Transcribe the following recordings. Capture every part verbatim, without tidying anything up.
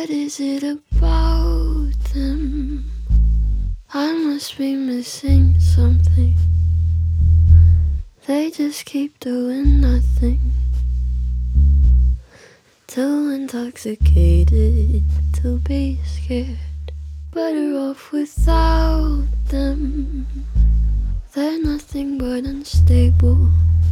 What is it about them? I must be missing something. They just keep doing nothing. Too intoxicated to be scared. Better off without them. They're nothing but unstable.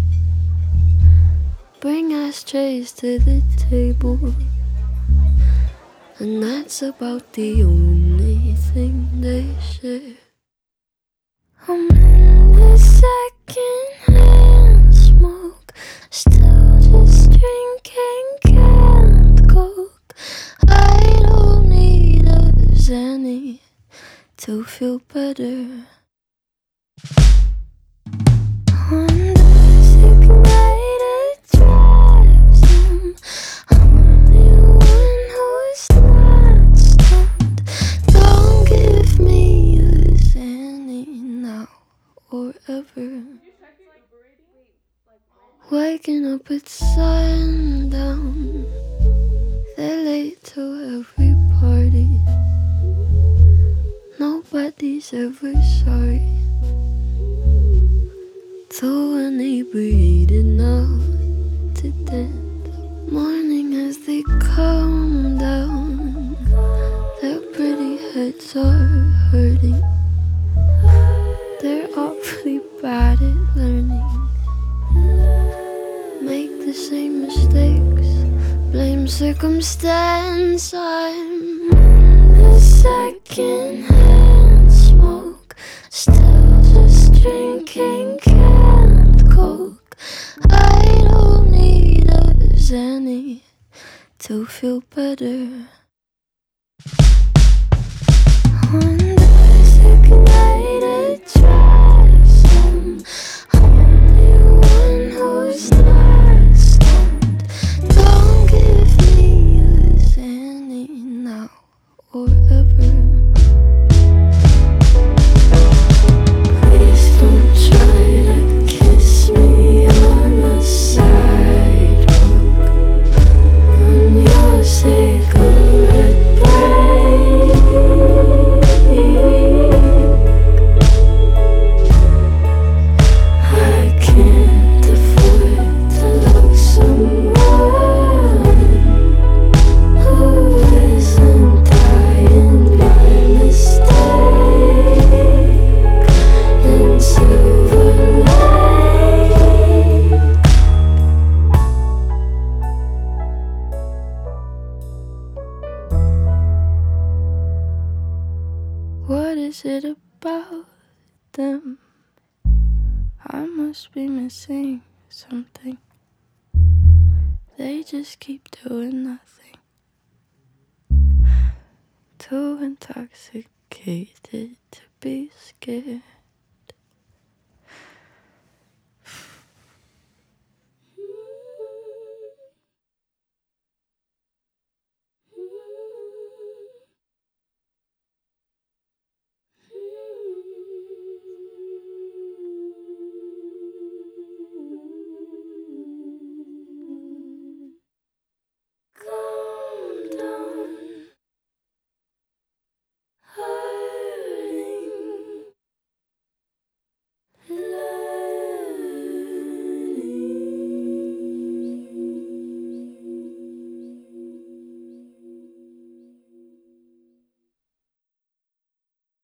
Bring ashtrays to the table, and that's about the only thing they share. I'm in the second-hand smoke, still just drinking canned coke. I don't need a Xanny to feel better. On this ignited drives them, I'm the one who's not stoned. Don't give me a Xanny now or ever. Waking up at sundown, they're late to every party. Nobody's ever sorry. Too inebriated now to dance. Morning as they come down, their pretty heads are hurting. They're awfully bad at learning. Make the same mistakes, blame circumstance. I'm in the second-hand smoke, still just drinking canned coke. I don't need a Xanny to feel better. On this ignited drives them, I'm the one who's not stoned. Don't give me a Xanny now or ever. Please don't try to kiss me on the sidewalk. On your cigarette break, I can't afford to love someone who isn't dying by mistake in Silver Lake. What is it about them? I must be missing something. They just keep doing nothing. Too intoxicated to be scared.